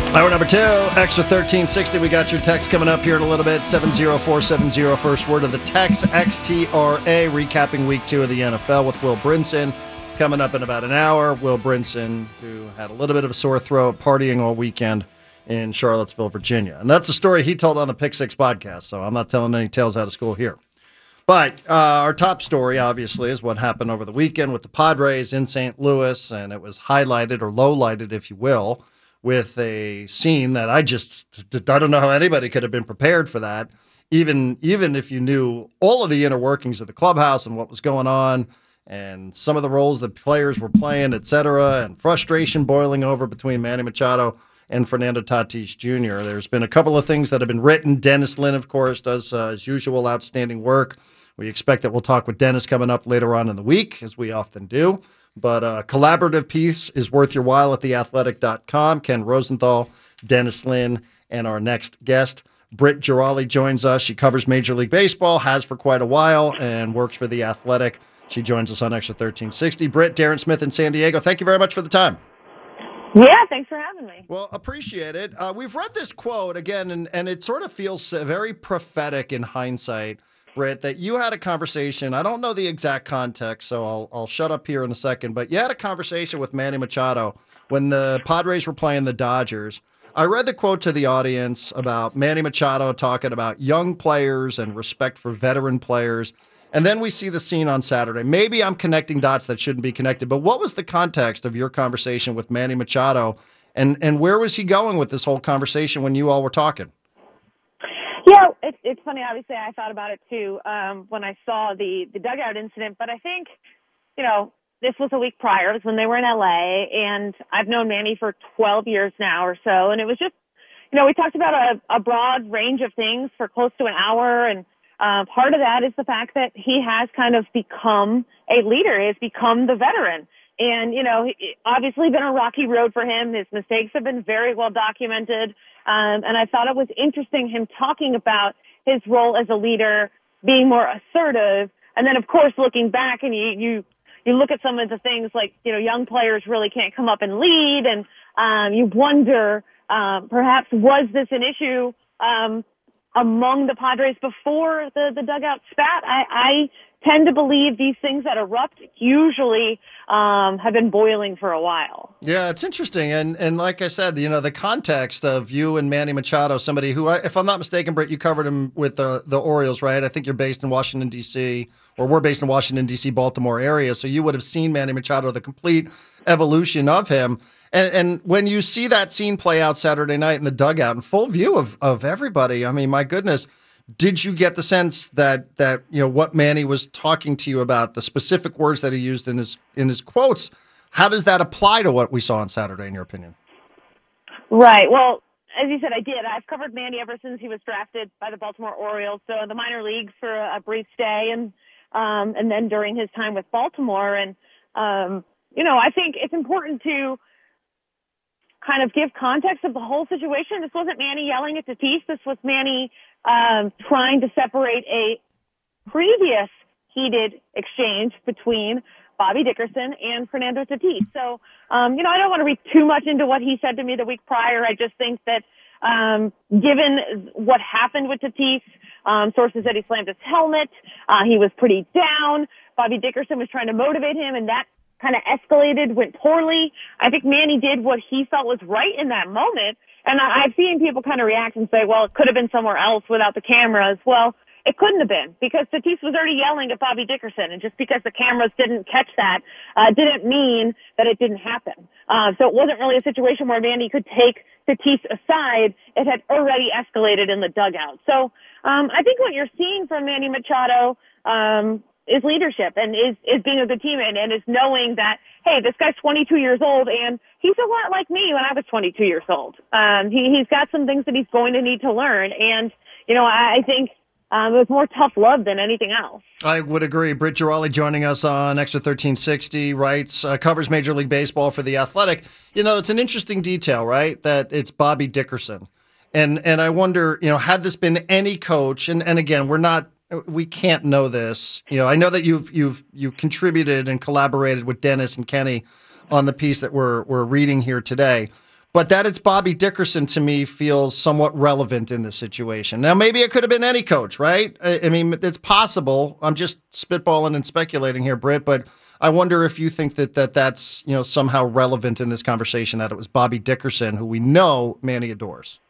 Hour number 2, extra 1360. We got your text coming up here in a little bit. 70470, first word of the text, XTRA, recapping week 2 of the NFL with Will Brinson. Coming up in about an hour, Will Brinson, who had a little bit of a sore throat, partying all weekend in Charlottesville, Virginia. And that's a story he told on the Pick Six podcast, so I'm not telling any tales out of school here. But our top story, obviously, is what happened over the weekend with the Padres in St. Louis, and it was highlighted, or low-lighted, if you will, with a scene that I don't know how anybody could have been prepared for that, even if you knew all of the inner workings of the clubhouse and what was going on and some of the roles that players were playing, et cetera, and frustration boiling over between Manny Machado and Fernando Tatis Jr. There's been a couple of things that have been written. Dennis Lin, of course, does, as usual, outstanding work. We expect that we'll talk with Dennis coming up later on in the week, as we often do. But a collaborative piece is worth your while at theathletic.com. Ken Rosenthal, Dennis Lin, and our next guest, Britt Girali, joins us. She covers Major League Baseball, has for quite a while, and works for The Athletic. She joins us on Extra 1360. Britt, Darren Smith in San Diego, thank you very much for the time. Yeah, thanks for having me. Well, appreciate it. We've read this quote again, and it sort of feels very prophetic in hindsight, Britt, that you had a conversation. I don't know the exact context, so I'll shut up here in a second. But you had a conversation with Manny Machado when the Padres were playing the Dodgers. I read the quote to the audience about Manny Machado talking about young players and respect for veteran players. And then we see the scene on Saturday. Maybe I'm connecting dots that shouldn't be connected, but what was the context of your conversation with Manny Machado? And where was he going with this whole conversation when you all were talking? Yeah, it's funny. Obviously, I thought about it too when I saw the dugout incident. But I think, this was a week prior. It was when they were in LA, and I've known Manny for 12 years now or so. And it was just, we talked about a broad range of things for close to an hour. And part of that is the fact that he has kind of become a leader. He has become the veteran. And, obviously been a rocky road for him. His mistakes have been very well documented. And I thought it was interesting him talking about his role as a leader, being more assertive. And then, of course, looking back and you look at some of the things like, young players really can't come up and lead. And you wonder, perhaps, was this an issue among the Padres before the dugout spat? I tend to believe these things that erupt usually have been boiling for a while. Yeah, it's interesting. And like I said, the context of you and Manny Machado, somebody who, if I'm not mistaken, Britt, you covered him with the Orioles, right? I think you're based in Washington, D.C., or we're based in Washington, D.C., Baltimore area. So you would have seen Manny Machado, the complete evolution of him. And when you see that scene play out Saturday night in the dugout in full view of everybody, I mean, my goodness, did you get the sense that what Manny was talking to you about, the specific words that he used in his quotes, how does that apply to what we saw on Saturday, in your opinion? Right. Well, as you said, I did. I've covered Manny ever since he was drafted by the Baltimore Orioles, so in the minor leagues for a brief stay, and then during his time with Baltimore. And I think it's important to kind of give context of the whole situation. This wasn't Manny yelling at Tatis. This was Manny trying to separate a previous heated exchange between Bobby Dickerson and Fernando Tatis. So, I don't want to read too much into what he said to me the week prior. I just think that given what happened with Tatis, sources said he slammed his helmet. He was pretty down. Bobby Dickerson was trying to motivate him, and that kind of escalated, went poorly. I think Manny did what he felt was right in that moment. And I've seen people kind of react and say, well, it could have been somewhere else without the cameras. Well, it couldn't have been, because Tatis was already yelling at Bobby Dickerson. And just because the cameras didn't catch that, didn't mean that it didn't happen. So it wasn't really a situation where Manny could take Tatis aside. It had already escalated in the dugout. So I think what you're seeing from Manny Machado is leadership, and is being a good teammate, and is knowing that, hey, this guy's 22 years old, and he's a lot like me when I was 22 years old. He's got some things that he's going to need to learn, and I think it was more tough love than anything else. I would agree. Britt Girali joining us on Extra 1360, writes, covers Major League Baseball for The Athletic. It's an interesting detail, right, that it's Bobby Dickerson. And I wonder, had this been any coach, and again, we can't know this. I know that you've contributed and collaborated with Dennis and Kenny on the piece that we're reading here today. But that it's Bobby Dickerson, to me, feels somewhat relevant in this situation. Now, maybe it could have been any coach, right? I mean, it's possible. I'm just spitballing and speculating here, Britt, but I wonder if you think that's somehow relevant in this conversation, that it was Bobby Dickerson, who we know Manny adores.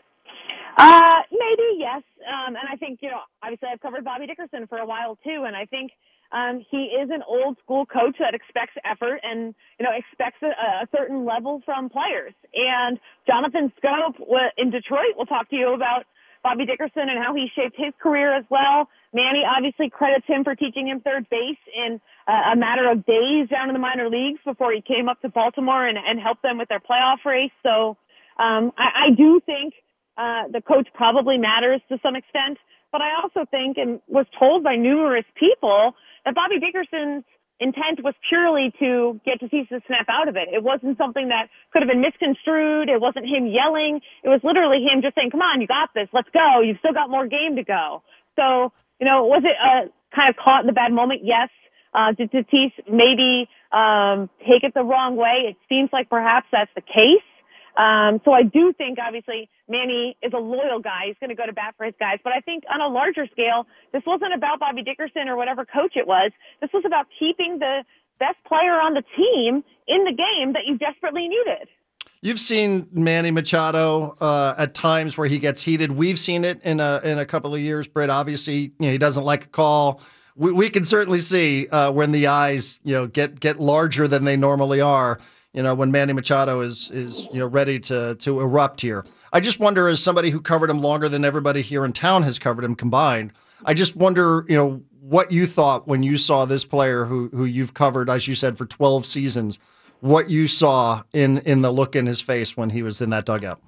Maybe, yes. And I think, obviously I've covered Bobby Dickerson for a while, too, and I think he is an old school coach that expects effort and, expects a certain level from players. And Jonathan Scope in Detroit will talk to you about Bobby Dickerson and how he shaped his career as well. Manny obviously credits him for teaching him third base in a matter of days down in the minor leagues before he came up to Baltimore and helped them with their playoff race. So I do think the coach probably matters to some extent. But I also think, and was told by numerous people, that Bobby Dickerson's intent was purely to get Tatis to snap out of it. It wasn't something that could have been misconstrued. It wasn't him yelling. It was literally him just saying, come on, you got this. Let's go. You've still got more game to go. So, was it kind of caught in the bad moment? Yes. Did Tatis maybe take it the wrong way? It seems like perhaps that's the case. So I do think, obviously, Manny is a loyal guy. He's going to go to bat for his guys. But I think on a larger scale, this wasn't about Bobby Dickerson or whatever coach it was. This was about keeping the best player on the team in the game that you desperately needed. You've seen Manny Machado at times where he gets heated. We've seen it in a couple of years. Britt, obviously, he doesn't like a call. We can certainly see when the eyes get larger than they normally are. When Manny Machado is ready to erupt here. I just wonder, as somebody who covered him longer than everybody here in town has covered him combined, I just wonder, what you thought when you saw this player who you've covered, as you said, for 12 seasons, what you saw in the look in his face when he was in that dugout.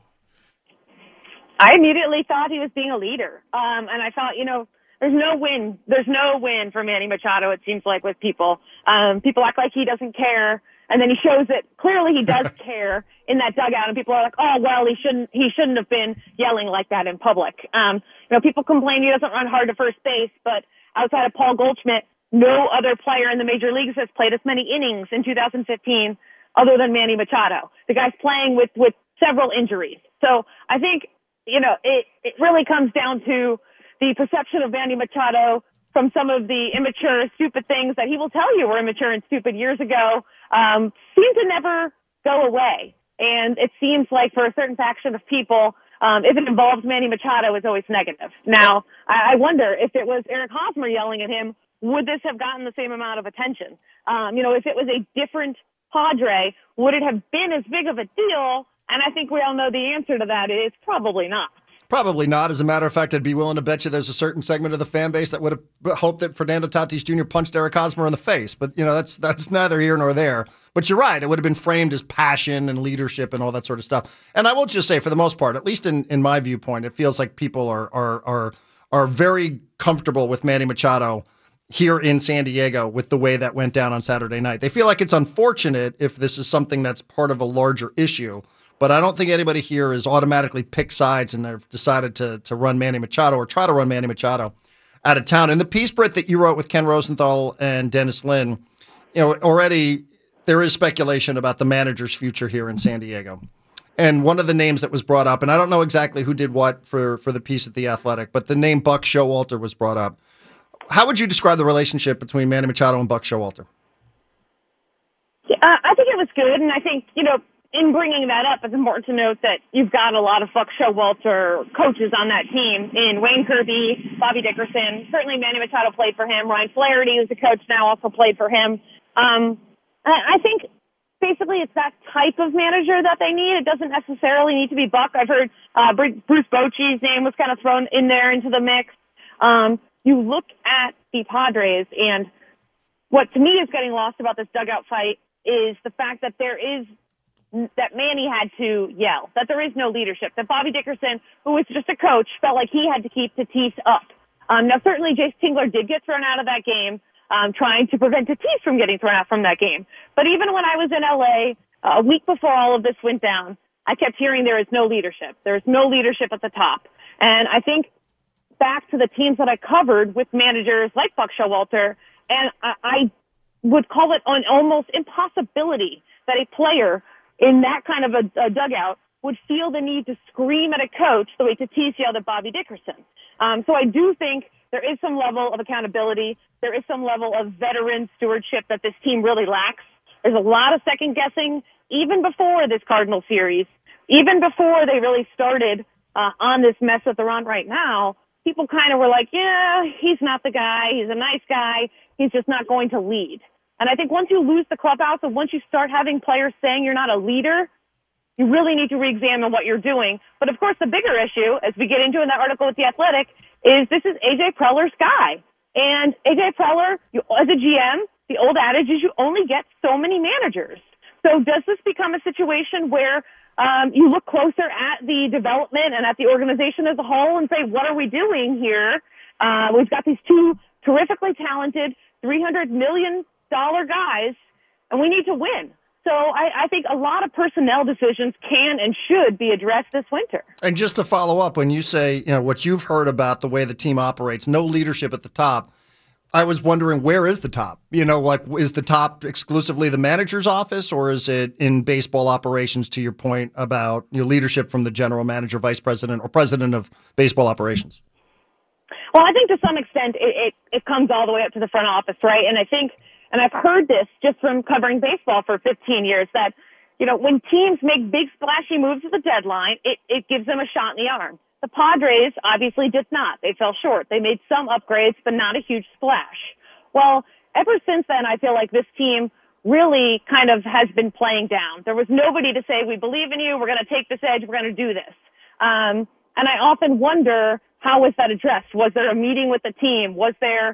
I immediately thought he was being a leader. And I thought, there's no win. There's no win for Manny Machado, it seems like, with people. People act like he doesn't care. And then he shows that clearly he does care in that dugout, and people are like, oh, well, he shouldn't have been yelling like that in public. People complain he doesn't run hard to first base, but outside of Paul Goldschmidt, no other player in the major leagues has played as many innings in 2015 other than Manny Machado. The guy's playing with several injuries. So I think, it really comes down to the perception of Manny Machado from some of the immature, stupid things that he will tell you were immature and stupid years ago, seem to never go away. And it seems like for a certain faction of people, if it involves Manny Machado, it's always negative. Now, I wonder if it was Eric Hosmer yelling at him, would this have gotten the same amount of attention? If it was a different Padre, would it have been as big of a deal? And I think we all know the answer to that is probably not. Probably not. As a matter of fact, I'd be willing to bet you there's a certain segment of the fan base that would have hoped that Fernando Tatis Jr. punched Eric Hosmer in the face. But, that's neither here nor there. But you're right. It would have been framed as passion and leadership and all that sort of stuff. And I will just say, for the most part, at least in my viewpoint, it feels like people are very comfortable with Manny Machado here in San Diego with the way that went down on Saturday night. They feel like it's unfortunate if this is something that's part of a larger issue. But I don't think anybody here has automatically picked sides and they've decided to run Manny Machado or try to run Manny Machado out of town. In the piece, Britt, that you wrote with Ken Rosenthal and Dennis Lin, already there is speculation about the manager's future here in San Diego. And one of the names that was brought up, and I don't know exactly who did what for the piece at The Athletic, but the name Buck Showalter was brought up. How would you describe the relationship between Manny Machado and Buck Showalter? I think it was good, and I think, in bringing that up, it's important to note that you've got a lot of Buck Showalter coaches on that team in Wayne Kirby, Bobby Dickerson. Certainly Manny Machado played for him. Ryan Flaherty, who's the coach now, also played for him. I think basically it's that type of manager that they need. It doesn't necessarily need to be Buck. I've heard Bruce Bochy's name was kind of thrown in there into the mix. You look at the Padres, and what to me is getting lost about this dugout fight is the fact that that Manny had to yell, that there is no leadership, that Bobby Dickerson, who was just a coach, felt like he had to keep Tatis up. Now, certainly Jace Tingler did get thrown out of that game, trying to prevent Tatis from getting thrown out from that game. But even when I was in L.A. a week before all of this went down, I kept hearing there is no leadership. There is no leadership at the top. And I think back to the teams that I covered with managers like Buck Showalter, and I would call it an almost impossibility that a player in that kind of a dugout would feel the need to scream at a coach the way Tatis yelled at Bobby Dickerson. So I do think there is some level of accountability. There is some level of veteran stewardship that this team really lacks. There's a lot of second guessing even before this Cardinal series, even before they really started on this mess that they're on right now. People kind of were like, yeah, he's not the guy. He's a nice guy. He's just not going to lead. And I think once you lose the clubhouse and once you start having players saying you're not a leader, you really need to reexamine what you're doing. But of course, the bigger issue, as we get into in that article with The Athletic, is this is A.J. Preller's guy. And A.J. Preller, as a GM, the old adage is you only get so many managers. So does this become a situation where you look closer at the development and at the organization as a whole and say, what are we doing here? We've got these two terrifically talented $300 million guys, and we need to win. So I think a lot of personnel decisions can and should be addressed this winter. And just to follow up, when you say, what you've heard about the way the team operates, no leadership at the top, I was wondering, where is the top? Is the top exclusively the manager's office, or is it in baseball operations, to your point about leadership from the general manager, vice president, or president of baseball operations? Well, I think to some extent it comes all the way up to the front office, right? And I think, and I've heard this just from covering baseball for 15 years, that, when teams make big splashy moves at the deadline, it gives them a shot in the arm. The Padres obviously did not. They fell short. They made some upgrades, but not a huge splash. Well, ever since then, I feel like this team really kind of has been playing down. There was nobody to say, we believe in you, we're going to take this edge, we're going to do this. And I often wonder, how was that addressed? Was there a meeting with the team? Was there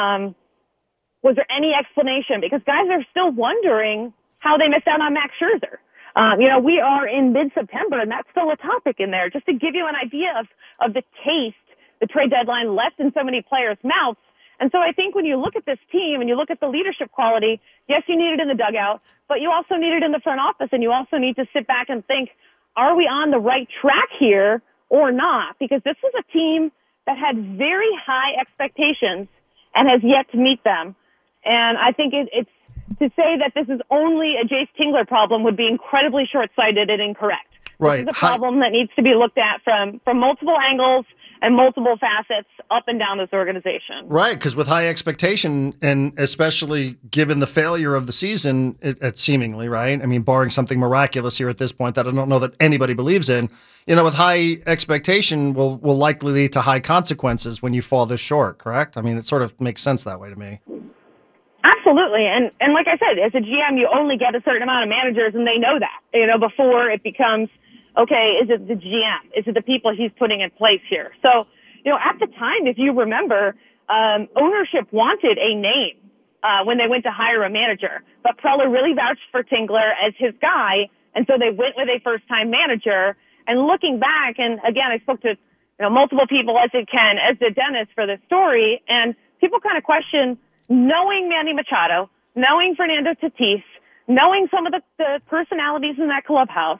any explanation? Because guys are still wondering how they missed out on Max Scherzer. We are in mid-September, and that's still a topic in there, just to give you an idea of the taste the trade deadline left in so many players' mouths. And so I think when you look at this team and you look at the leadership quality, yes, you need it in the dugout, but you also need it in the front office, and you also need to sit back and think, are we on the right track here or not? Because this was a team that had very high expectations and has yet to meet them. And I think it's to say that this is only a Jace Tingler problem would be incredibly short-sighted and incorrect. Right. This is a problem that needs to be looked at from multiple angles and multiple facets up and down this organization. Right, because with high expectation, and especially given the failure of the season, it seemingly, right? I mean, barring something miraculous here at this point that I don't know that anybody believes in, with high expectation will likely lead to high consequences when you fall this short, correct? I mean, it sort of makes sense that way to me. Absolutely. And like I said, as a GM, you only get a certain amount of managers, and they know that, before it becomes, okay, is it the GM? Is it the people he's putting in place here? So, at the time, if you remember, ownership wanted a name when they went to hire a manager, but Preller really vouched for Tingler as his guy, and so they went with a first-time manager. And looking back, and again, I spoke to multiple people, as did Ken, as did Dennis, for this story, and people kind of question, knowing Manny Machado, knowing Fernando Tatis, knowing some of the personalities in that clubhouse,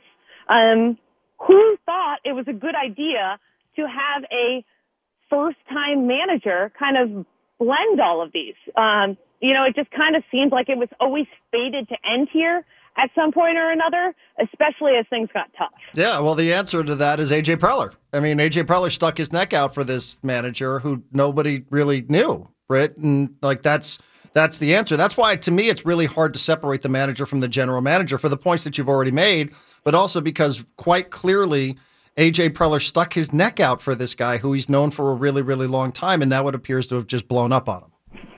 who thought it was a good idea to have a first-time manager kind of blend all of these? It just kind of seemed like it was always fated to end here at some point or another, especially as things got tough. Yeah, well, the answer to that is A.J. Preller. I mean, A.J. Preller stuck his neck out for this manager who nobody really knew, Britt, and that's the answer. That's why, to me, it's really hard to separate the manager from the general manager for the points that you've already made, but also because quite clearly A.J. Preller stuck his neck out for this guy who he's known for a really, really long time, and now it appears to have just blown up on him.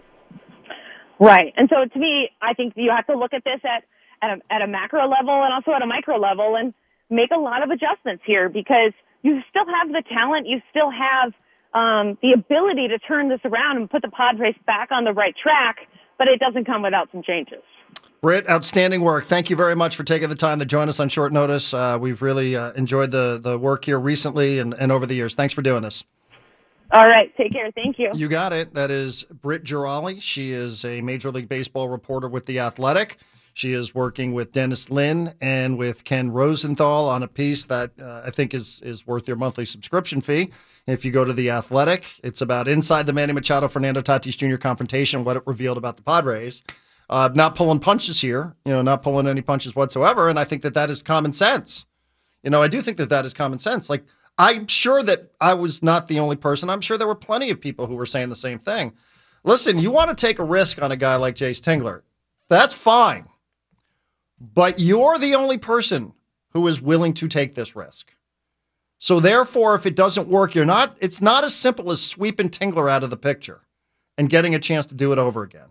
Right. And so to me, I think you have to look at this at a macro level and also at a micro level and make a lot of adjustments here, because you still have the talent, you still have the ability to turn this around and put the Padres back on the right track, but it doesn't come without some changes. Britt, outstanding work. Thank you very much for taking the time to join us on short notice. We've really enjoyed the work here recently and over the years. Thanks for doing this. All right. Take care. Thank you. You got it. That is Britt Girali. She is a Major League Baseball reporter with The Athletic. She is working with Dennis Lin and with Ken Rosenthal on a piece that I think is worth your monthly subscription fee. If you go to The Athletic, it's about inside the Manny Machado-Fernando Tatis Jr. confrontation, what it revealed about the Padres. Not pulling punches here, not pulling any punches whatsoever. And I think that is common sense. I do think that is common sense. Like, I'm sure that I was not the only person. I'm sure there were plenty of people who were saying the same thing. Listen, you want to take a risk on a guy like Jayce Tingler. That's fine. But you're the only person who is willing to take this risk. So therefore, if it doesn't work, it's not as simple as sweeping Tingler out of the picture and getting a chance to do it over again.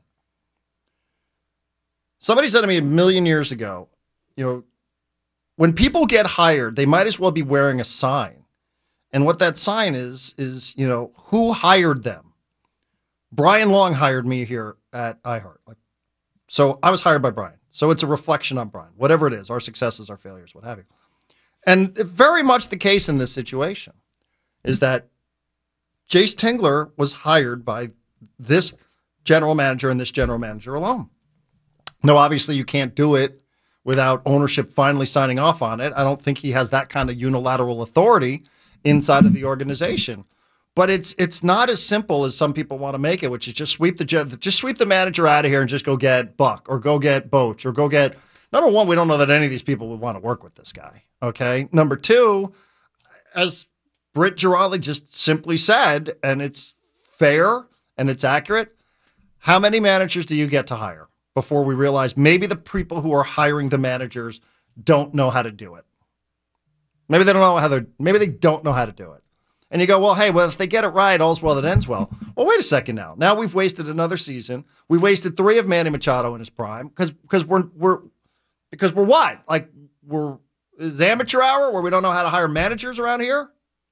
Somebody said to me a million years ago, when people get hired, they might as well be wearing a sign. And what that sign is who hired them? Brian Long hired me here at iHeart. So I was hired by Brian. So it's a reflection on Brian, whatever it is, our successes, our failures, what have you. And very much the case in this situation is that Jayce Tingler was hired by this general manager and this general manager alone. Now, obviously, you can't do it without ownership finally signing off on it. I don't think he has that kind of unilateral authority inside of the organization. But it's not as simple as some people want to make it, which is just sweep the manager out of here and just go get Buck or go get Boch or go get. Number one, we don't know that any of these people would want to work with this guy. Okay. Number two, as Britt Giraldi just simply said, and it's fair and it's accurate, how many managers do you get to hire before we realize maybe the people who are hiring the managers don't know how to do it? Maybe they don't know how to do it. And you go, well, hey, if they get it right, all's well that ends well. Well, wait a second now. Now we've wasted another season. We wasted 3 of Manny Machado in his prime because we're what? Like is amateur hour where we don't know how to hire managers around here?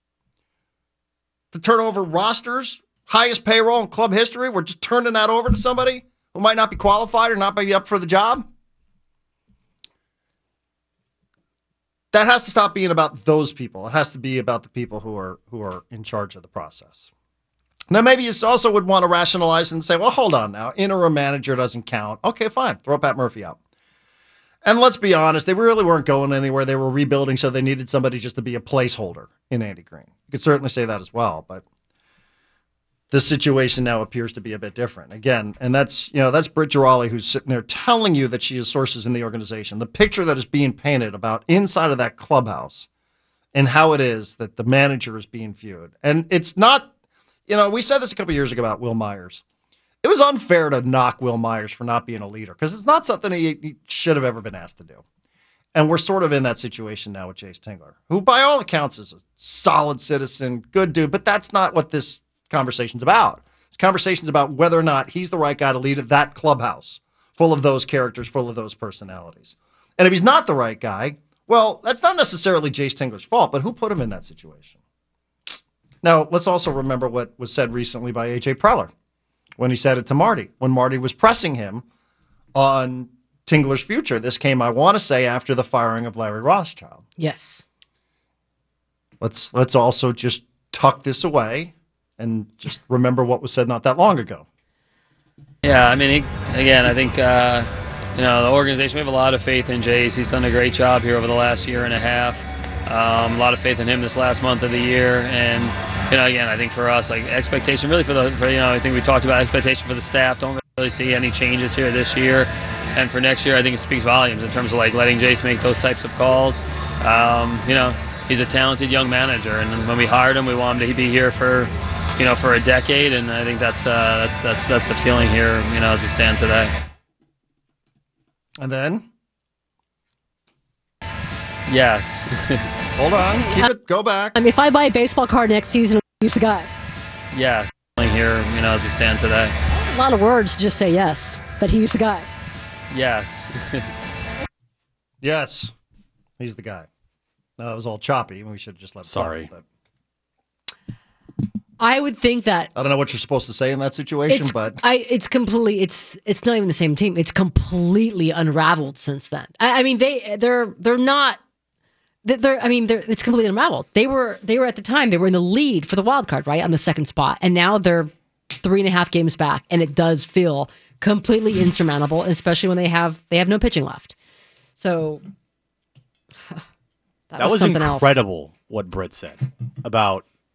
To turn over rosters, highest payroll in club history, we're just turning that over to somebody who might not be qualified or not be up for the job? That has to stop being about those people. It has to be about the people who are in charge of the process. Now, maybe you also would want to rationalize and say, well, hold on now. Interim manager doesn't count. Okay, fine. Throw Pat Murphy out. And let's be honest, they really weren't going anywhere. They were rebuilding, so they needed somebody just to be a placeholder in Andy Green. You could certainly say that as well, but this situation now appears to be a bit different. Again, and that's Britt Giraldi who's sitting there telling you that she has sources in the organization. The picture that is being painted about inside of that clubhouse and how it is that the manager is being viewed. And it's not, we said this a couple years ago about Will Myers. It was unfair to knock Will Myers for not being a leader because it's not something he should have ever been asked to do. And we're sort of in that situation now with Jayce Tingler, who by all accounts is a solid citizen, good dude, but that's not what this conversation's about. This conversation's about whether or not he's the right guy to lead that clubhouse full of those characters, full of those personalities. And if he's not the right guy, well, that's not necessarily Jayce Tingler's fault, but who put him in that situation? Now, let's also remember what was said recently by A.J. Preller when he said it to Marty, when Marty was pressing him on Tingler's future. This came, I want to say, after the firing of Larry Rothschild. Yes. Let's also just tuck this away and just remember what was said not that long ago. Yeah, I mean, I think, the organization, we have a lot of faith in Jayce. He's done a great job here over the last year and a half. A lot of faith in him this last month of the year. And, I think for us, like expectation really I think we talked about expectation for the staff. Don't really see any changes here this year. And for next year, I think it speaks volumes in terms of like letting Jayce make those types of calls. He's a talented young manager. And when we hired him, we want him to be here for a decade. And I think that's the feeling here, as we stand today. And then? Yes. Hold on. Go back. I mean, if I buy a baseball card next season, he's the guy. Yes. Here, as we stand today. A lot of words to just say yes, that he's the guy. Yes. Yes. He's the guy. No, it was all choppy. We should have just let it Sorry. But I would think that I don't know what you're supposed to say in that situation, but it's not even the same team. It's completely unraveled since then. It's completely unraveled. They were at the time, they were in the lead for the wild card, right, on the second spot, and now they're 3.5 games back, and it does feel completely insurmountable, especially when they have no pitching left. So that was incredible what Britt said about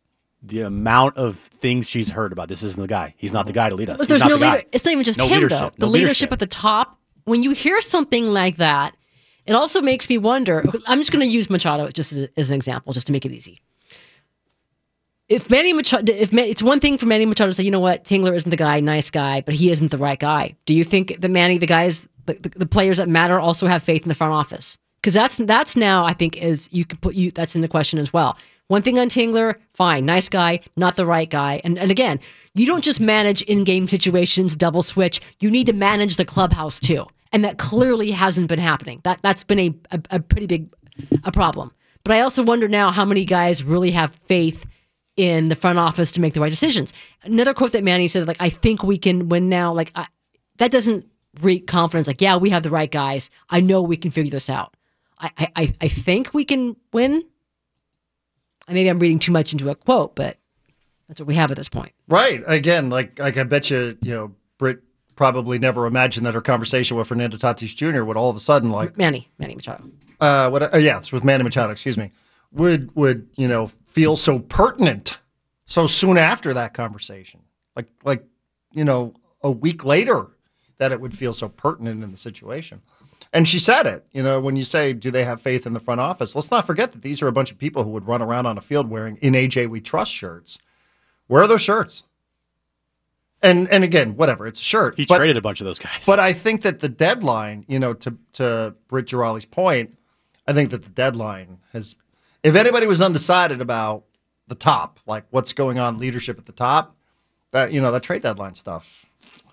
the amount of things she's heard about. This isn't the guy. He's not the guy to lead us. But there's He's no not the guy. leader. It's not even just No him, leadership. though. No The leadership at the top, when you hear something like that, it also makes me wonder. I'm just going to use Machado just as an example, just to make it easy. If Manny Machado, it's one thing for Manny Machado to say, you know what, Tingler isn't the guy, nice guy, but he isn't the right guy. Do you think that Manny, the guys, the players that matter, also have faith in the front office? Because that's now, I think, that's in the question as well. One thing on Tingler, fine, nice guy, not the right guy. And again, you don't just manage in-game situations, double switch. You need to manage the clubhouse too. And that clearly hasn't been happening. That's been a pretty big problem. But I also wonder now how many guys really have faith in the front office to make the right decisions. Another quote that Manny said, like, I think we can win now. Like, that doesn't reek confidence. Like, yeah, we have the right guys. I know we can figure this out. I think we can win. Maybe I'm reading too much into a quote, but that's what we have at this point. Right. Again, like I bet you, Britt probably never imagined that her conversation with Fernando Tatis Jr. would all of a sudden, like Manny Machado. It's with Manny Machado. Excuse me. Would feel so pertinent so soon after that conversation, like a week later, that it would feel so pertinent in the situation. And she said it, when you say, do they have faith in the front office? Let's not forget that these are a bunch of people who would run around on a field wearing "In AJ We Trust" shirts. Where are those shirts? And again, whatever, it's a shirt. He traded a bunch of those guys. But I think that the deadline, to Britt Giraldi's point, I think that the deadline has, if anybody was undecided about the top, like what's going on, leadership at the top, that trade deadline stuff,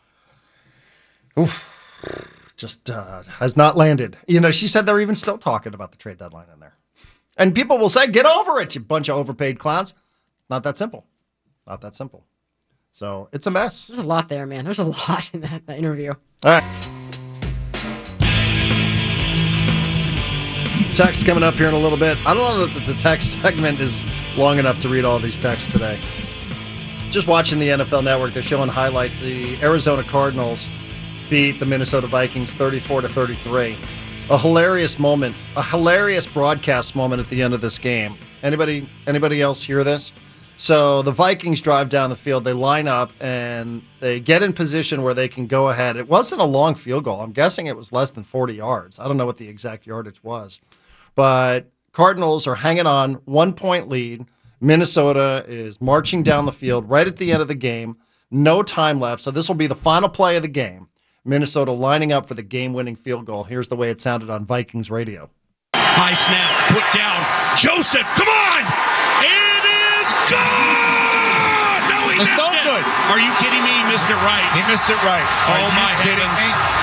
just has not landed. She said they're even still talking about the trade deadline in there. And people will say, get over it, you bunch of overpaid clowns. Not that simple. Not that simple. So it's a mess. There's a lot there, man. There's a lot in that interview. All right. Text coming up here in a little bit. I don't know that the text segment is long enough to read all these texts today. Just watching the NFL Network, they're showing highlights. The Arizona Cardinals beat the Minnesota Vikings 34-33. A hilarious moment, a hilarious broadcast moment at the end of this game. Anybody else hear this? So the Vikings drive down the field, they line up, and they get in position where they can go ahead. It wasn't a long field goal. I'm guessing it was less than 40 yards. I don't know what the exact yardage was. But Cardinals are hanging on, 1-point lead. Minnesota is marching down the field right at the end of the game. No time left, so this will be the final play of the game. Minnesota lining up for the game-winning field goal. Here's the way it sounded on Vikings radio. High snap, put down. Joseph, come on! It is good! No, he missed it. Good. Are you kidding me? He missed it right. He missed it right. Oh, my heavens.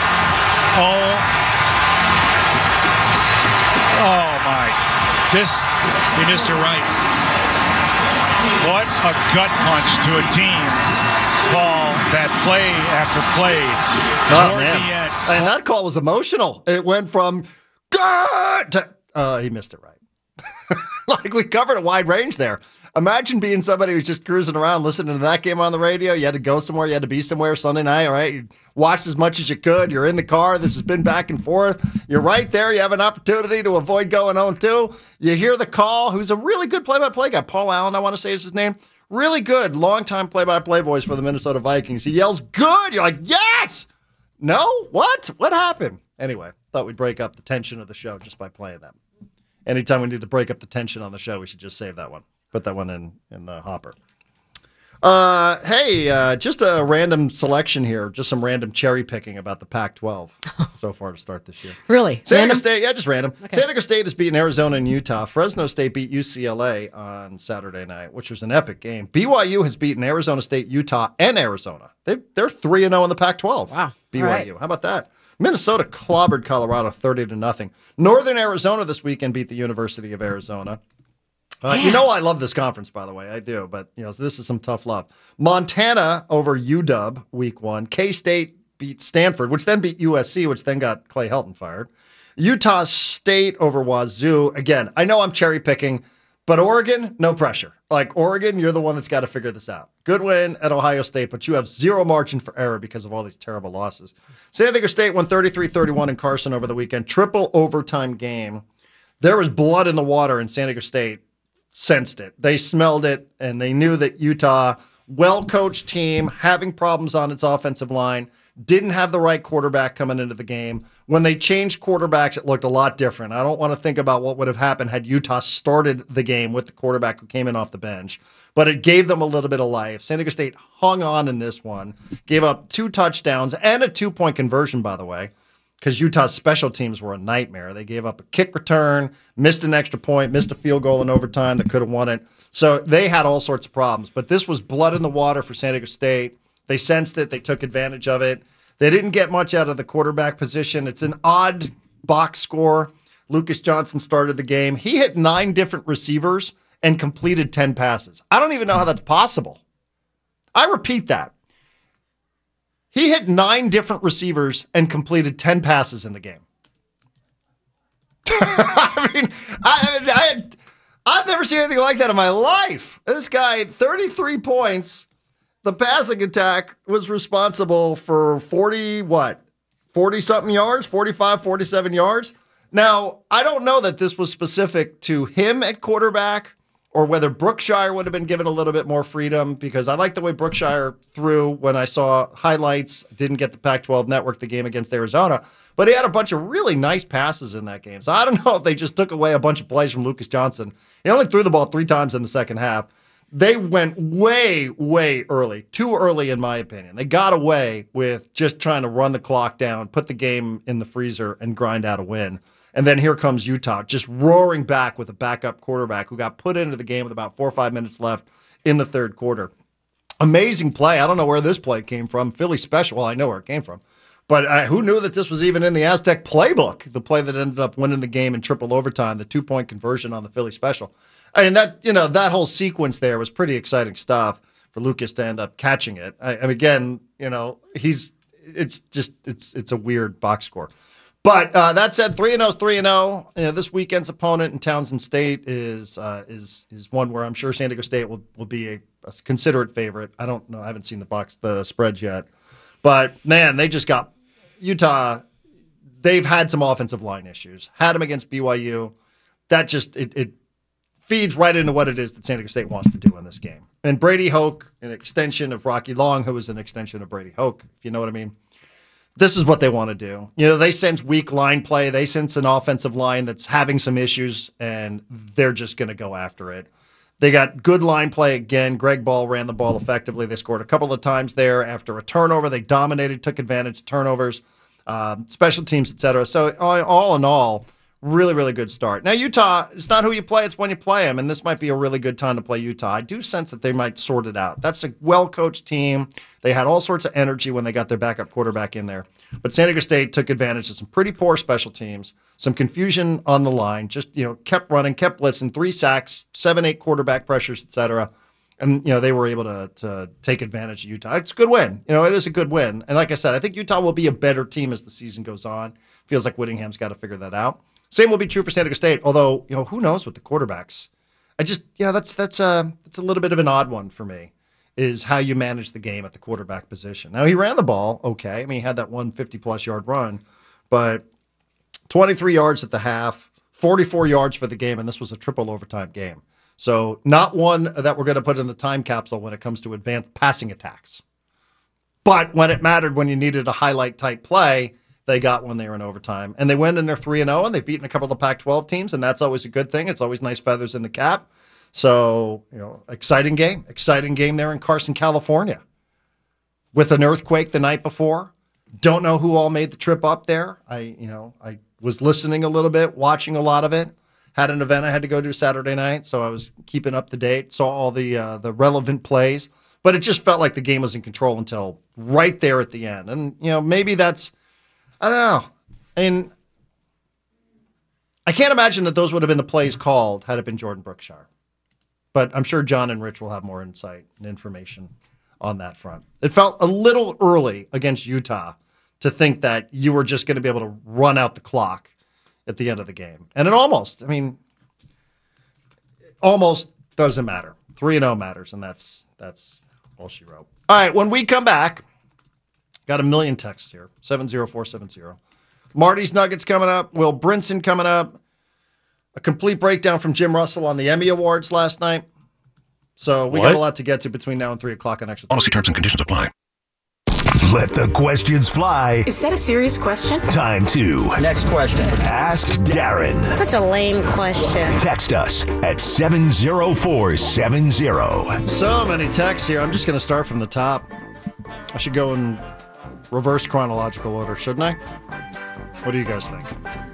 Oh, my. He missed it right. What a gut punch to a team. Call that play after play toward the end. And that call was emotional. It went from good to he missed it right. Like, we covered a wide range there. Imagine being somebody who's just cruising around listening to that game on the radio. You had to go somewhere. You had to be somewhere Sunday night, all right? You watched as much as you could. You're in the car. This has been back and forth. You're right there. You have an opportunity to avoid going 0-2. You hear the call. Who's a really good play-by-play guy. Paul Allen, I want to say is his name. Really good, long-time play-by-play voice for the Minnesota Vikings. He yells, good. You're like, yes! No? What? What happened? Anyway, thought we'd break up the tension of the show just by playing that. Anytime we need to break up the tension on the show, we should just save that one. Put that one in the hopper. Hey, just a random selection here. Just some random cherry picking about the Pac-12 so far to start this year. Really? San Diego Random? State, yeah, just random. Okay. San Diego State is beating Arizona and Utah. Fresno State beat UCLA on Saturday night, which was an epic game. BYU has beaten Arizona State, Utah, and Arizona. They're 3-0 in the Pac-12. Wow. BYU. All right. How about that? Minnesota clobbered Colorado 30-0. Northern Arizona this weekend beat the University of Arizona. I love this conference, by the way. I do, but this is some tough love. Montana over UW week 1. K-State beat Stanford, which then beat USC, which then got Clay Helton fired. Utah State over Wazoo. Again, I know I'm cherry picking, but Oregon, no pressure. Like, Oregon, you're the one that's got to figure this out. Good win at Ohio State, but you have zero margin for error because of all these terrible losses. San Diego State won 33-31 in Carson over the weekend. Triple overtime game. There was blood in the water in San Diego State. sensed it. They smelled it, and they knew that Utah, well-coached team, having problems on its offensive line, didn't have the right quarterback coming into the game. When they changed quarterbacks, it looked a lot different. I don't want to think about what would have happened had Utah started the game with the quarterback who came in off the bench, but it gave them a little bit of life. San Diego State hung on in this one, gave up 2 touchdowns and a 2-point conversion, by the way, because Utah's special teams were a nightmare. They gave up a kick return, missed an extra point, missed a field goal in overtime that could have won it. So they had all sorts of problems. But this was blood in the water for San Diego State. They sensed it. They took advantage of it. They didn't get much out of the quarterback position. It's an odd box score. Lucas Johnson started the game. He hit 9 different receivers and completed 10 passes. I don't even know how that's possible. I repeat that. He hit 9 different receivers and completed 10 passes in the game. I mean, I've never seen anything like that in my life. This guy, 33 points. The passing attack was responsible for 40-something yards, 45, 47 yards. Now, I don't know that this was specific to him at quarterback or whether Brookshire would have been given a little bit more freedom, because I like the way Brookshire threw when I saw highlights. Didn't get the Pac-12 network the game against Arizona, but he had a bunch of really nice passes in that game. So I don't know if they just took away a bunch of plays from Lucas Johnson. He only threw the ball 3 times in the second half. They went way, way early, too early in my opinion. They got away with just trying to run the clock down, put the game in the freezer, and grind out a win. And then here comes Utah, just roaring back with a backup quarterback who got put into the game with about 4 or 5 minutes left in the third quarter. Amazing play. I don't know where this play came from. Philly special. Well, I know where it came from. But who knew that this was even in the Aztec playbook, the play that ended up winning the game in triple overtime, the 2-point conversion on the Philly special. I mean, that whole sequence there was pretty exciting stuff for Lucas to end up catching it. Again, it's a weird box score. But that said, 3-0 is 3-0. This weekend's opponent in Townsend State is one where I'm sure San Diego State will be a considerate favorite. I don't know. I haven't seen the spreads yet. But, man, they just got Utah. They've had some offensive line issues. Had them against BYU. That just it feeds right into what it is that San Diego State wants to do in this game. And Brady Hoke, an extension of Rocky Long, who was an extension of Brady Hoke, if you know what I mean. This is what they want to do. They sense weak line play. They sense an offensive line that's having some issues, and they're just going to go after it. They got good line play again. Greg Ball ran the ball effectively. They scored a couple of times there after a turnover. They dominated, took advantage of turnovers, special teams, etc. So all in all, really, really good start. Now, Utah, it's not who you play, it's when you play them, and this might be a really good time to play Utah. I do sense that they might sort it out. That's a well-coached team. They had all sorts of energy when they got their backup quarterback in there. But San Diego State took advantage of some pretty poor special teams, some confusion on the line, just kept running, kept blitzing, 3 sacks, 7-8 quarterback pressures, etc. And they were able to take advantage of Utah. It's a good win. It is a good win. And like I said, I think Utah will be a better team as the season goes on. Feels like Whittingham's got to figure that out. Same will be true for San Diego State, although, who knows with the quarterbacks. That's a little bit of an odd one for me, is how you manage the game at the quarterback position. Now, he ran the ball okay. I mean, he had that 150-plus yard run, but 23 yards at the half, 44 yards for the game, and this was a triple overtime game. So not one that we're going to put in the time capsule when it comes to advanced passing attacks. But when it mattered, when you needed a highlight-type play, they got one there in overtime. And they win, and they're 3-0, and they've beaten a couple of the Pac-12 teams, and that's always a good thing. It's always nice feathers in the cap. So, exciting game there in Carson, California, with an earthquake the night before. Don't know who all made the trip up there. I was listening a little bit, watching a lot of it. Had an event I had to go to Saturday night, so I was keeping up to date, saw all the relevant plays. But it just felt like the game was in control until right there at the end. And, maybe that's, I don't know. I mean, I can't imagine that those would have been the plays called had it been Jordan Brookshire. But I'm sure John and Rich will have more insight and information on that front. It felt a little early against Utah to think that you were just going to be able to run out the clock at the end of the game. And it almost doesn't matter. 3-0 matters, and that's all she wrote. All right, when we come back, got a million texts here, 70470. Marty's Nuggets coming up, Will Brinson coming up. A complete breakdown from Jim Russell on the Emmy Awards last night. So we got a lot to get to between now and 3 o'clock on Extra. Policy terms and conditions apply. Let the questions fly. Is that a serious question? Time to. Next question. Ask Darren. Such a lame question. Text us at 70470. So many texts here. I'm just going to start from the top. I should go in reverse chronological order, shouldn't I? What do you guys think?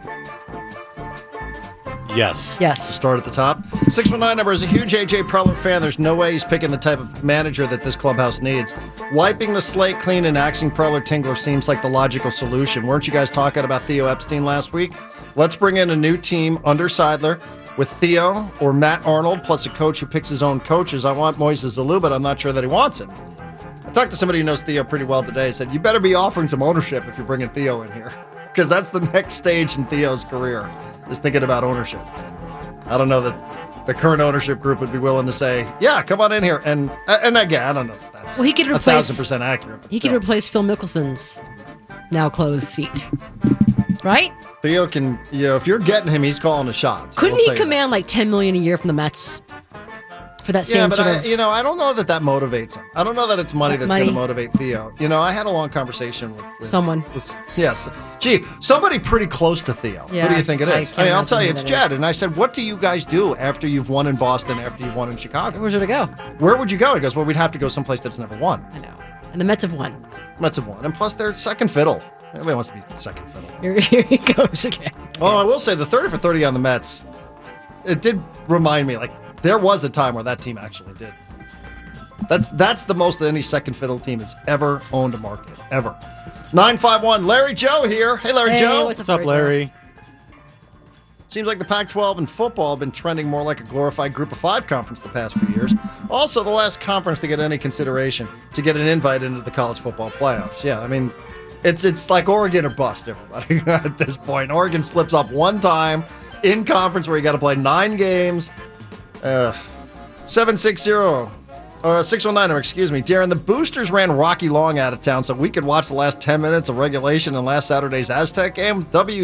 Yes. Start at the top. 619 number is a huge A.J. Preller fan. There's no way he's picking the type of manager that this clubhouse needs. Wiping the slate clean and axing Preller Tingler seems like the logical solution. Weren't you guys talking about Theo Epstein last week? Let's bring in a new team under Seidler with Theo or Matt Arnold plus a coach who picks his own coaches. I want Moises Alou, but I'm not sure that he wants it. I talked to somebody who knows Theo pretty well today. He said, you better be offering some ownership if you're bringing Theo in here, because that's the next stage in Theo's career, is thinking about ownership. I don't know that the current ownership group would be willing to say, yeah, come on in here. And again, I don't know if that's he could replace 1,000% accurate. He could replace Phil Mickelson's now closed seat. Right? Theo can, if you're getting him, he's calling the shots. Couldn't he command like $10 million a year from the Mets for that same sort of... I don't know that motivates him. I don't know that it's money that's going to motivate Theo. I had a long conversation with someone. Yes. Gee, somebody pretty close to Theo. Yeah, who do you think it is? I'll tell you, it's Jed. Is. And I said, what do you guys do after you've won in Boston, after you've won in Chicago? Where's it to go? Where would you go? He goes, well, we'd have to go someplace that's never won. I know. And the Mets have won. And plus they're second fiddle. Everybody wants to be second fiddle. Here he goes again. Well, I will say the 30 for 30 on the Mets, it did remind me, there was a time where that team actually did. That's the most that any second fiddle team has ever owned a market, ever. 951, Larry Joe here. Hey, Larry Joe. What's up, Larry? Seems like the Pac-12 and football have been trending more like a glorified Group of Five conference the past few years. Also, the last conference to get any consideration to get an invite into the college football playoffs. Yeah, I mean, it's like Oregon or bust, everybody, at this point. Oregon slips up one time in conference where you got to play 9 games. 619, excuse me. Darren, the Boosters ran Rocky Long out of town so we could watch the last 10 minutes of regulation in last Saturday's Aztec game.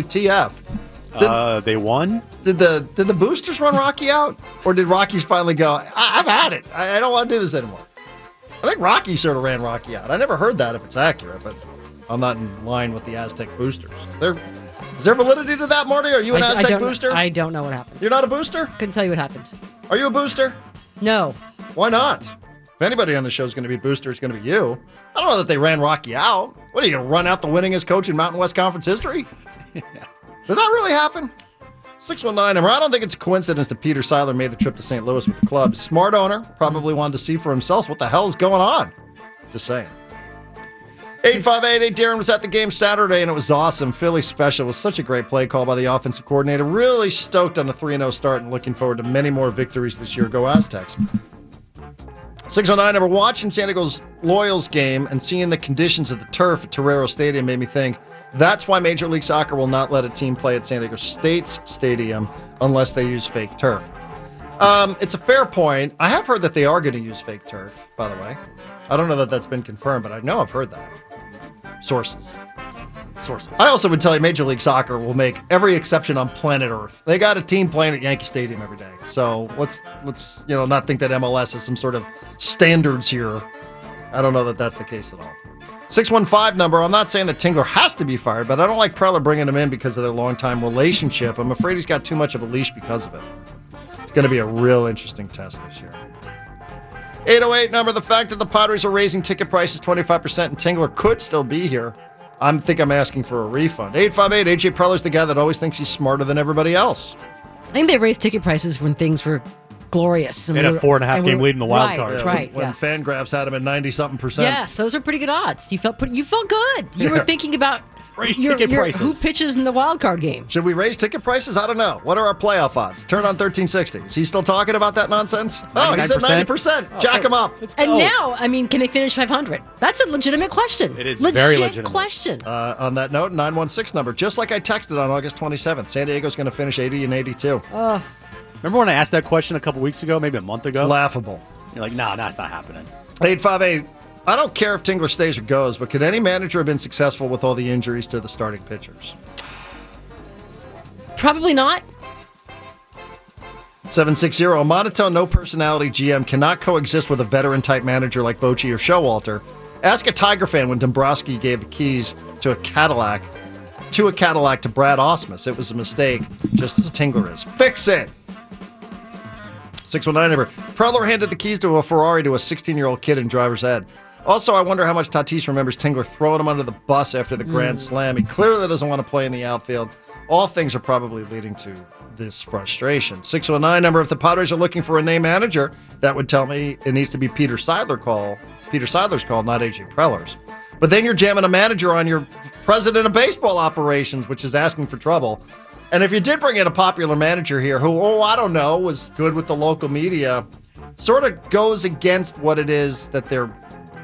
WTF. They won? Did the Boosters run Rocky out? Or did Rockies finally go, I've had it. I don't want to do this anymore? I think Rocky sort of ran Rocky out. I never heard that if it's accurate, but I'm not in line with the Aztec Boosters. Is there validity to that, Marty? Are you an Aztec booster? I don't know what happened. You're not a booster? Couldn't tell you what happened. Are you a booster? No. Why not? If anybody on the show is going to be a booster, it's going to be you. I don't know that they ran Rocky out. What, are you going to run out the winningest coach in Mountain West Conference history? Did that really happen? 619, I don't think it's a coincidence that Peter Seidler made the trip to St. Louis with the club. Smart owner, probably wanted to see for himself what the hell is going on. Just saying. 8588, Darren was at the game Saturday, and it was awesome. Philly special was such a great play call by the offensive coordinator. Really stoked on the 3-0 start and looking forward to many more victories this year. Go Aztecs. 609, number watching San Diego's Loyals game and seeing the conditions of the turf at Torero Stadium made me think that's why Major League Soccer will not let a team play at San Diego State's stadium unless they use fake turf. It's a fair point. I have heard that they are going to use fake turf, by the way. I don't know that that's been confirmed, but I know I've heard that. Sources. I also would tell you Major League Soccer will make every exception on planet Earth. They got a team playing at Yankee Stadium every day. So let's not think that MLS has some sort of standards here. I don't know that that's the case at all. 615 number, I'm not saying that Tingler has to be fired, but I don't like Preller bringing him in because of their long-time relationship. I'm afraid he's got too much of a leash because of it. It's going to be a real interesting test this year. 808 number, the fact that the Padres are raising ticket prices 25% and Tingler could still be here. I think I'm asking for a refund. 858, AJ Preller's the guy that always thinks he's smarter than everybody else. I think they raised ticket prices when things were glorious. They had a 4.5 game lead in the wild card. Yeah, right. When Fangraphs had him at 90-something%. Yes, those are pretty good odds. You felt good. You were thinking about raise ticket prices. Who pitches in the wild card game? Should we raise ticket prices? I don't know. What are our playoff odds? Turn on 1360. Is he still talking about that nonsense? Oh, he's at 90%. Jack him up. And now, can they finish 500? That's a legitimate question. It is very legitimate question. On that note, 916 number, just like I texted on August 27th, San Diego's going to finish 80 and 82. Remember when I asked that question a couple weeks ago, maybe a month ago? It's laughable. You're like, nah, it's not happening. 858. I don't care if Tingler stays or goes, but could any manager have been successful with all the injuries to the starting pitchers? Probably not. 760. A monotone, no-personality GM cannot coexist with a veteran-type manager like Bochy or Showalter. Ask a Tiger fan when Dombrowski gave the keys to a Cadillac to Brad Ausmus. It was a mistake, just as Tingler is. Fix it! 619 number. Preller handed the keys to a Ferrari to a 16-year-old kid in driver's ed. Also, I wonder how much Tatis remembers Tingler throwing him under the bus after the grand slam. He clearly doesn't want to play in the outfield. All things are probably leading to this frustration. 619 number. If the Padres are looking for a name manager, that would tell me it needs to be Peter Seidler's call, not AJ Preller's. But then you're jamming a manager on your president of baseball operations, which is asking for trouble. And if you did bring in a popular manager here who, I don't know, was good with the local media, sort of goes against what it is that they're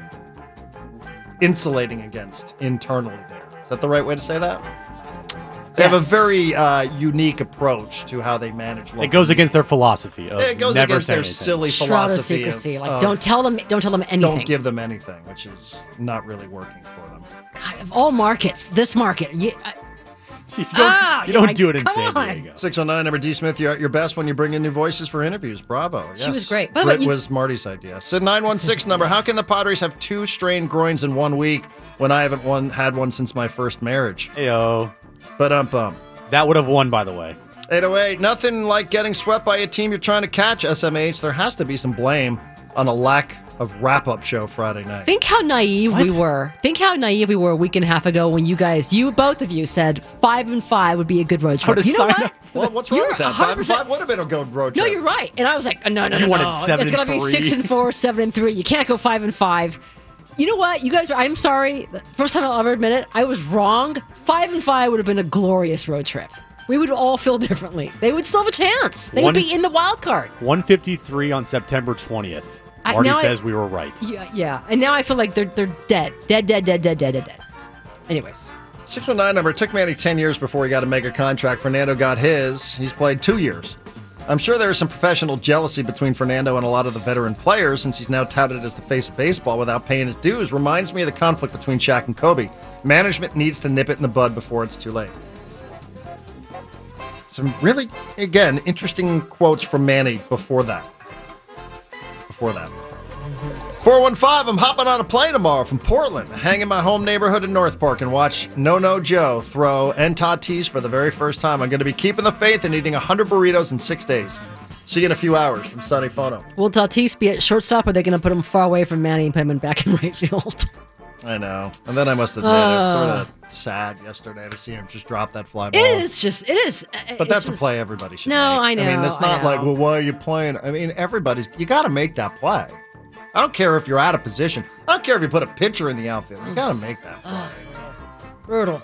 insulating against internally there. Is that the right way to say that? They have a very unique approach to how they manage local It goes against their philosophy of It goes never against their anything. silly Shroud philosophy of secrecy. of Don't tell them anything. don't give them anything, which is not really working for them. God, of all markets, this market. You don't do it in San come on. Diego. 609 number D. Smith, you're at your best when you bring in new voices for interviews. Bravo. Yes. She was great. By the way, Brit was Marty's idea. Sid 916 number. How can the Padres have 2 strained groins in 1 week when I haven't had one since my first marriage? Heyo. But That would have won, by the way. 808. Nothing like getting swept by a team you're trying to catch, SMH. There has to be some blame on a lack of wrap-up show Friday night. Think how naive we were. Think how naive we were a week and a half ago when both of you said 5-5 would be a good road trip. You know what? Well, what's wrong with that? 5-5 would have been a good road trip. No, you're right. And I was like, no. You wanted 7-3. It's going to be 6-4, 7-3. You can't go 5-5. You know what? You guys, I'm sorry. The first time I'll ever admit it, I was wrong. 5-5 would have been a glorious road trip. We would all feel differently. They would still have a chance. They would be in the wild card. 153 on September 20th. Marty says we were right. Yeah. And now I feel like they're dead. Dead. Anyways. 619 number. It took Manny 10 years before he got a mega contract. Fernando got his. He's played 2 years. I'm sure there is some professional jealousy between Fernando and a lot of the veteran players since he's now touted as the face of baseball without paying his dues. Reminds me of the conflict between Shaq and Kobe. Management needs to nip it in the bud before it's too late. Some really, again, interesting quotes from Manny before that. 415, I'm hopping on a plane tomorrow from Portland, hang in my home neighborhood in North Park and watch No Joe throw and Tatis for the very first time. I'm going to be keeping the faith and eating 100 burritos in 6 days. See you in a few hours from Sunny Fono. Will Tatis be at shortstop or are they going to put him far away from Manny and put him back in right field? I know. And then I must admit, it was sort of sad yesterday to see him just drop that fly ball. It is. But that's a play everybody should make. I know. I mean, it's not like, well, why are you playing? I mean, you got to make that play. I don't care if you're out of position. I don't care if you put a pitcher in the outfield. You got to make that play. Brutal.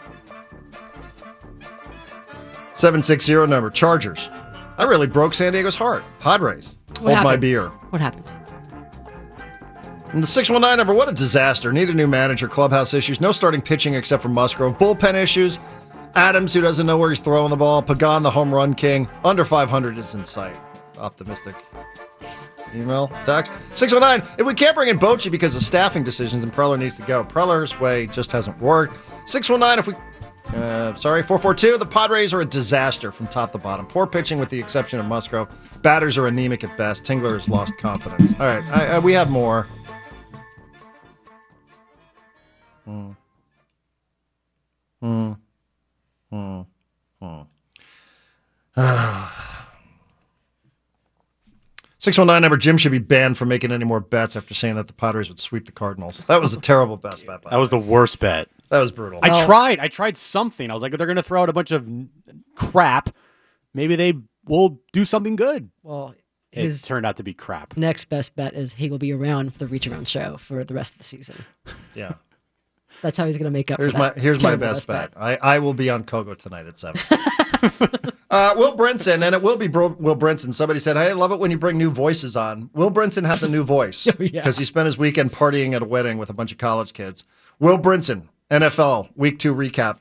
760 number, Chargers. I really broke San Diego's heart. Padres. Hold my beer. What happened? And the 619 number, what a disaster. Need a new manager, clubhouse issues, no starting pitching except for Musgrove, bullpen issues, Adams, who doesn't know where he's throwing the ball, Pagan, the home run king, under 500 is in sight. Optimistic. Email, text. 619, if we can't bring in Bochy because of staffing decisions, then Preller needs to go. Preller's way just hasn't worked. 619, 442, the Padres are a disaster from top to bottom. Poor pitching with the exception of Musgrove. Batters are anemic at best. Tingler has lost confidence. All right, we have more. 619 number, Jim should be banned from making any more bets after saying that the Padres would sweep the Cardinals. That was a terrible best bet. That was the worst bet. That was brutal. I tried something. I was like, they're going to throw out a bunch of crap. Maybe they will do something good. Well, it turned out to be crap. Next best bet is he will be around for the Reach Around show for the rest of the season. Yeah. That's how he's going to make up for that. Here's my best bet. I will be on Kogo tonight at 7. Will Brinson, and it will be Will Brinson. Somebody said, hey, I love it when you bring new voices on. Will Brinson has a new voice because he spent his weekend partying at a wedding with a bunch of college kids. Will Brinson, NFL Week 2 recap.